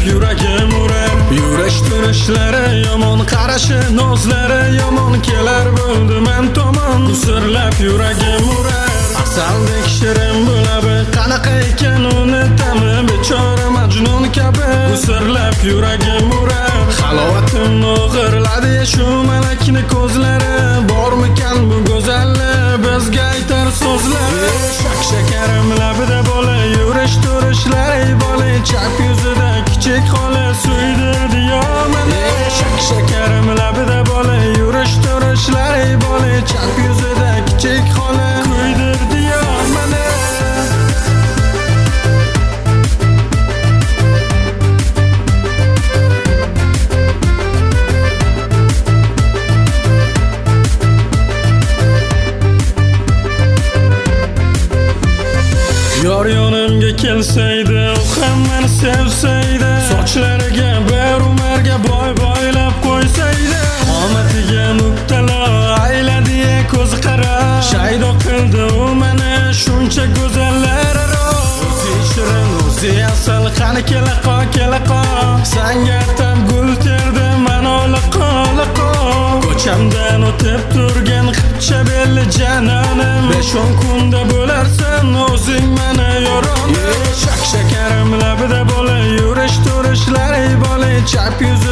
yuragim urar. Yurash turishlari yomon, qarashi nozlari yomon, kelar bo'ldi men tomon, g'usirlab yuragim urar. Asaldek shirin bo'labi, qanaqa ekan uni ta'mi, bechora Majnun kabi g'usirlab yuragim urar. Halovatimni o'g'irladi shu malakni ko'zlari, bormikan bu go'zallik bizga aytar so'zlari. Shak shakarim labida bola, yurish turishlari bola, chap yuzida kichik xola suydirdi yo meni. Shak shakarim labida bola, yurish turishlari bola, chap yuzida kichik xola kuydirdi yo meni. Yor yonimga kelsaydi, u ham meni sevsaydi, sochlariga bir umarga boy boylab qo'ysaydi, omadiga mubtalo ayladi ko'z qara, shaydo qildi u meni shuncha go'zallar aro. O'zi shirin, o'zi asal, qani kelaqo kelaqo, sanga tab gul terdi mana liqo liqo. Ko'chamdan o'tib turgan xipcha belli janonim, 5-10 kunda bo'larsan o'zing meni yo'ronim. Shak shakarim labida bola, yurish turishlari bola, chap yuzi